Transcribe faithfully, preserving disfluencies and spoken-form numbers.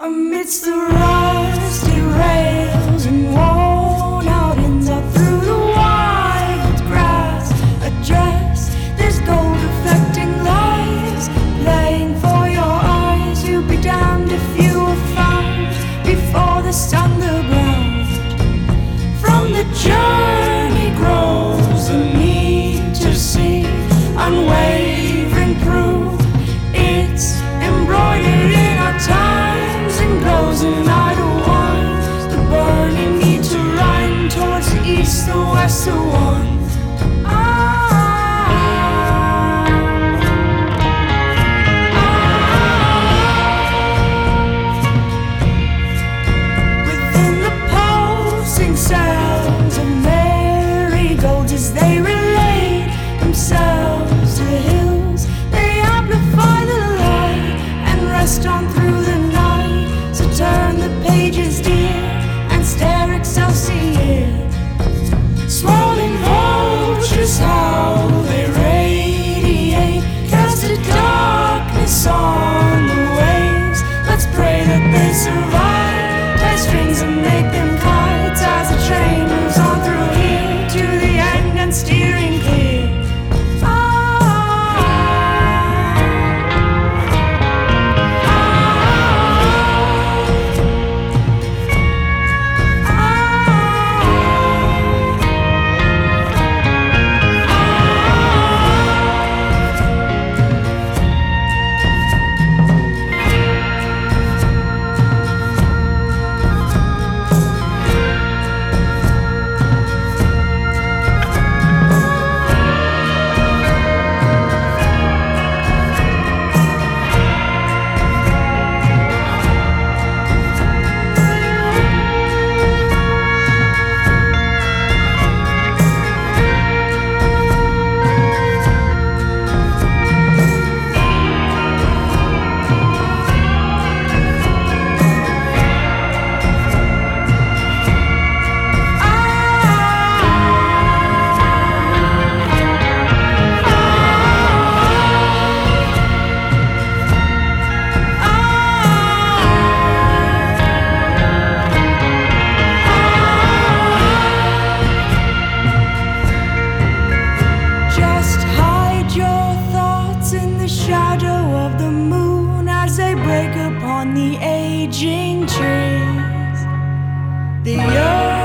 Amidst the rusty rails and worn out ends out through the wild grass, address this gold reflecting lights playing for your eyes. You'd be damned if you were found before the sun the ground. From the journey grows the need to see unwavering proof. It's embroidered in our times and glows in idle ones. The burning need to run towards the east, the west, the one. Within the pulsing sounds of marigolds as they relate themselves to the hills, they amplify the light and rest on through the night. So turn the pages, dear, and stare excelsior. Swirling vultures, how they radiate, cast a darkness on the waves. Let's pray that they survive. Tie strings and make them kites as the train moves on through here to the end and steering clear. Break upon the aging trees. The earth